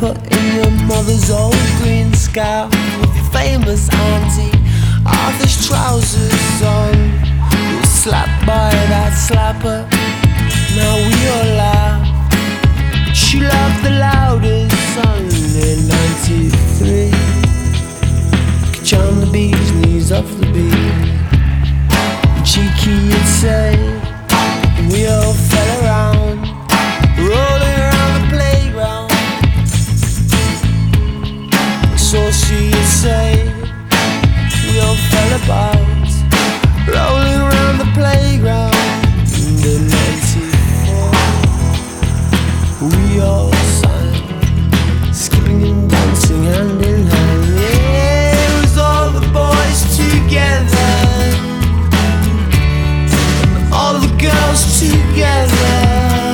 put in your mother's old green scarf with your famous auntie Arthur's trousers on. You were slapped by that slapper, now we all laugh. She laughed the loudest, only 93. Could charm the bee's knees off the beat. Cheeky you'd say, we all fell around, rolling around the playground. Saucy you'd say, we all fell about, rolling around the playground. In the 94, we all sang, skipping and dancing hand in hand. Yeah, it was all the boys together, all the girls together.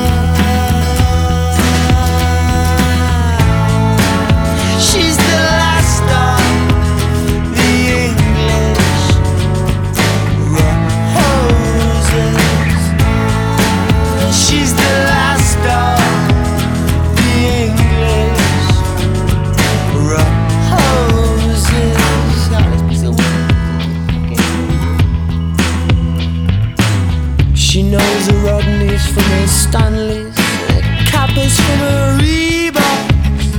She's the last of the English roses. She's the last of the English roses. She knows her Rodneys from her Stanleys, her Kappas from her Reeboks,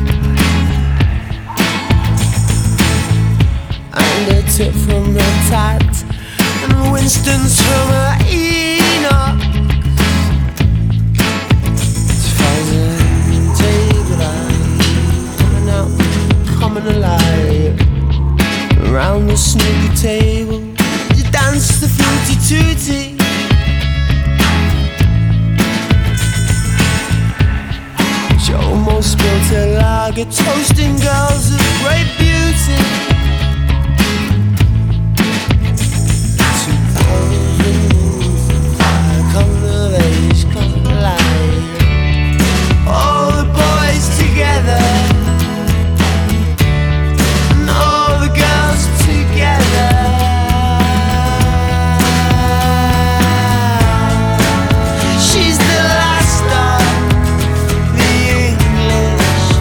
and her tip from her Tat, and Winston's from her Enoch. 2000 table light, coming out, coming alive. Around the snooker table, you dance the fruity tootie. She almost spilled her lager, toasting girls of great beauty. 2005, come of age, come alive. All the boys together, and all the girls together. She's the last of the English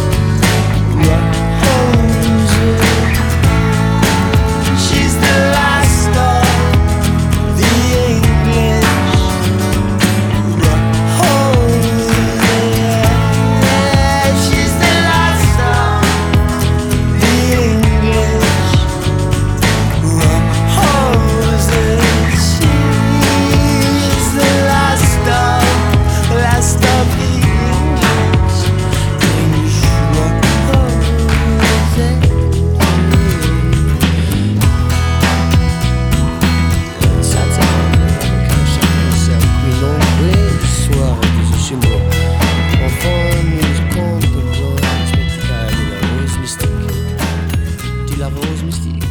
roses. She's the last of the English roses. She's the last of the English roses. She's the last of the English roses. Satin, circuit l'anglais, soir que je suis mort. Enfant, nous compte de voir spectacle de la rose mystique. De la rose mystique.